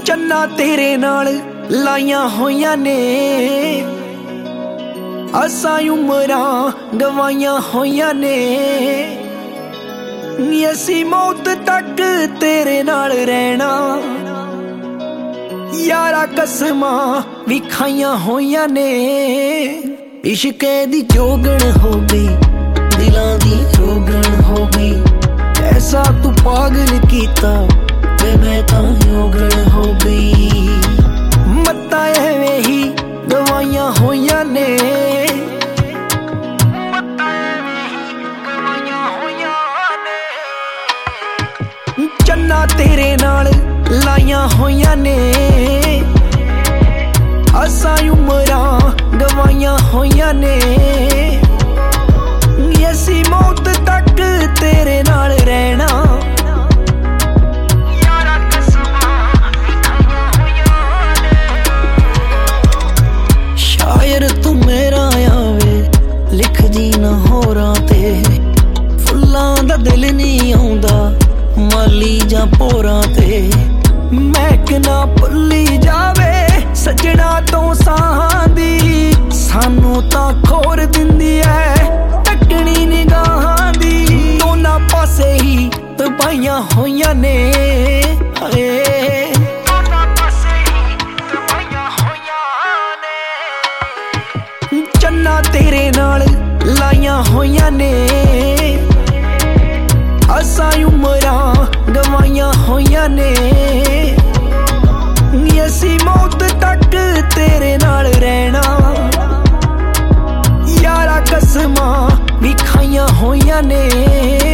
चन्ना तेरे नाल लाइया होइया ने असां उमरां गवाइया होइया ने असी मौत तक तेरे नाल रहना यारा कसमां भी खाइया होइया ने इश्के दी जोगण हो गई दिलां दी रोगण हो गई ऐसा तू पागल कीता वे मैं तां योगण हो गई मत्ता एवें ही गवाइया होइया ने चन्ना तेरे नाल लाइया होइया ने असां उमरां गवाइया होइया ने असी मौत तक तेरे नाल रहना शायर तू मेरा आवे लिखदी ना होरां ते फुल्लां दा दिल नहीं आउंदा माली जा पोरां ते महक ना भुल्ली जावे सजना तो साहां दी सानू तां खोर दिंदी ऐ टकनी निगाहां दी दोना पासे ही तबाहियां होइयां ने चन्ना तेरे नाल लाइया होइया ने असां उमरां गवाइया होइया ने असी मौत तक तेरे नाल रहना यारा कसमां भी खाइया होइया ने